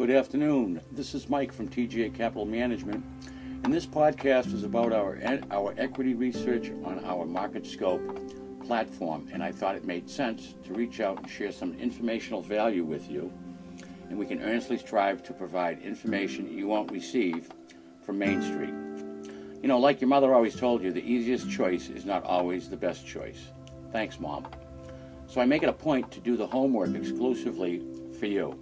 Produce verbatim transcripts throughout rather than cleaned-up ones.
Good afternoon. This is Mike from T G A Capital Management, and this podcast is about our our equity research on our MarketScope platform, and I thought it made sense to reach out and share some informational value with you, and we can earnestly strive to provide information you won't receive from Main Street. You know, like your mother always told you, the easiest choice is not always the best choice. Thanks, Mom. So I make it a point to do the homework exclusively for you.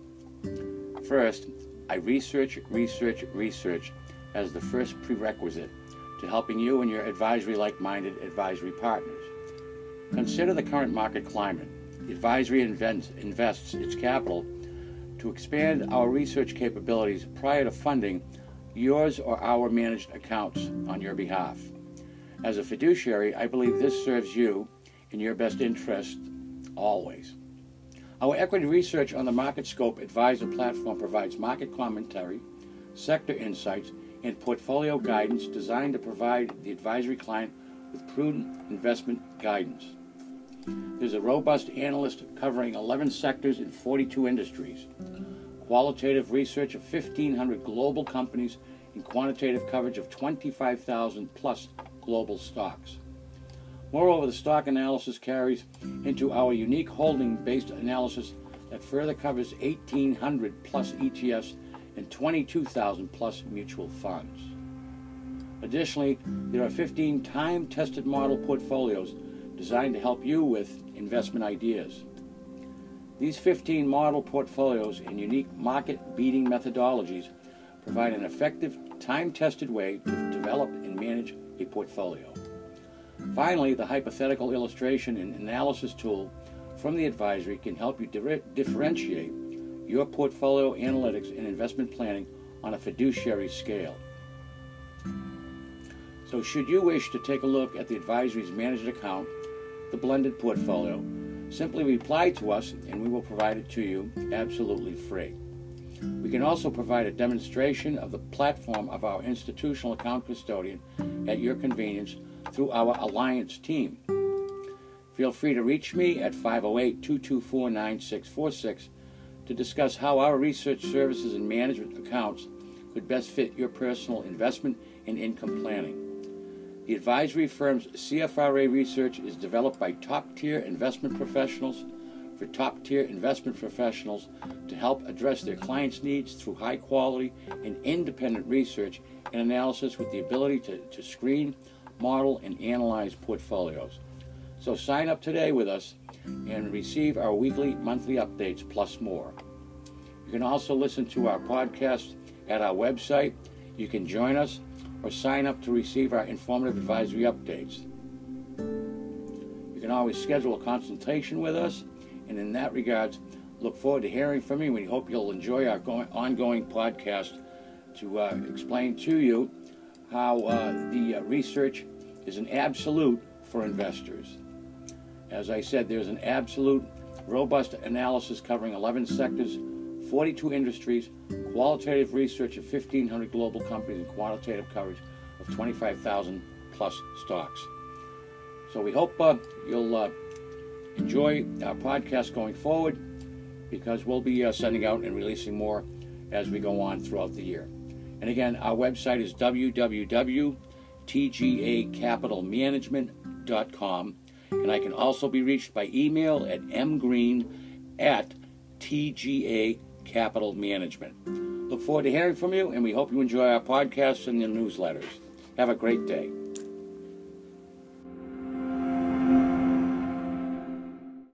First, I research, research, research as the first prerequisite to helping you and your advisory like-minded advisory partners. Consider the current market climate. Advisory invents, invests its capital to expand our research capabilities prior to funding yours or our managed accounts on your behalf. As a fiduciary, I believe this serves you in your best interest always. Our equity research on the MarketScope Advisor platform provides market commentary, sector insights, and portfolio guidance designed to provide the advisory client with prudent investment guidance. There's a robust analyst covering eleven sectors in forty-two industries, qualitative research of fifteen hundred global companies, and quantitative coverage of twenty-five thousand plus global stocks. Moreover, the stock analysis carries into our unique holding-based analysis that further covers eighteen hundred plus E T Fs and twenty-two thousand plus mutual funds. Additionally, there are fifteen time-tested model portfolios designed to help you with investment ideas. These fifteen model portfolios and unique market-beating methodologies provide an effective, time-tested way to develop and manage a portfolio. Finally, the hypothetical illustration and analysis tool from the advisory can help you di- differentiate your portfolio analytics and investment planning on a fiduciary scale. So should you wish to take a look at the advisory's managed account, the blended portfolio, simply reply to us and we will provide it to you absolutely free. We can also provide a demonstration of the platform of our institutional account custodian at your convenience through our Alliance team. Feel free to reach me at five oh eight, two two four, nine six four six to discuss how our research services and management accounts could best fit your personal investment and income planning. The advisory firm's C F R A research is developed by top-tier investment professionals for top-tier investment professionals to help address their clients' needs through high-quality and independent research and analysis with the ability to, to screen, model, and analyze portfolios. So sign up today with us and receive our weekly, monthly updates plus more. You can also listen to our podcast at our website. You can join us or sign up to receive our informative advisory updates. You can always schedule a consultation with us, and in that regard, look forward to hearing from you. We hope you'll enjoy our going, ongoing podcast to uh, explain to you how uh, the uh, research is an absolute for investors. As I said, there's an absolute, robust analysis covering eleven sectors, forty-two industries, qualitative research of fifteen hundred global companies, and quantitative coverage of twenty-five thousand plus stocks. So we hope uh, you'll uh, enjoy our podcast going forward, because we'll be uh, sending out and releasing more as we go on throughout the year. And again, our website is w w w dot t g a capital management dot com, and I can also be reached by email at m green at t g a capital management. Look forward to hearing from you, and we hope you enjoy our podcasts and the newsletters. Have a great day.